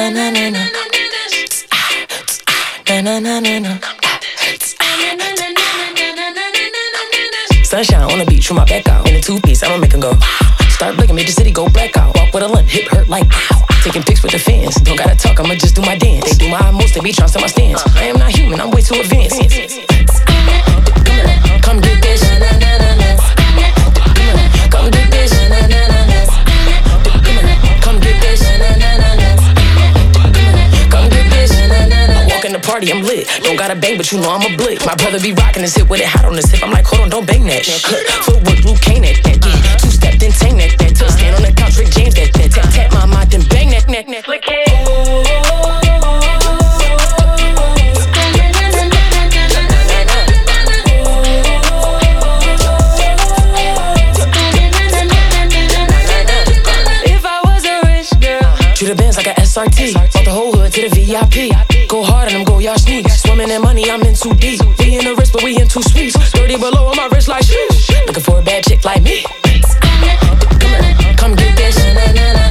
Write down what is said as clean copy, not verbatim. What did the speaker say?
na na na na. Na na na na na. Sunshine on the beach with my back out. In a two-piece, I'ma make 'em go. Start blinking, make the city go black out. Walk with a limp, hip hurt like ow. Taking pics with the fans. Don't gotta talk, I'ma just do my dance. They do my most, they be trying to my stance. I am not human, I'm way too advanced. Come get this. Come get this. Come get this. Come get this. I walk in the party, I'm lit. Don't gotta bang, but you know I'm a blick. My brother be rocking his hip with it hot on his hip. I'm like, hold on, don't bang that. Footwork, blue cane that. Yeah. Two-step, then tang that. Stand on the couch, Rick James that. Tap, tap my mind, then bang that. Flick it. Shoot the Benz like a SRT. Bought the whole hood to the VIP. Go hard on them, go y'all sneaks. Swimming in money, I'm in too deep. We in the wrist, but we in two sweets. 30 below on my wrist like sheesh. Looking for a bad chick like me. Come get this.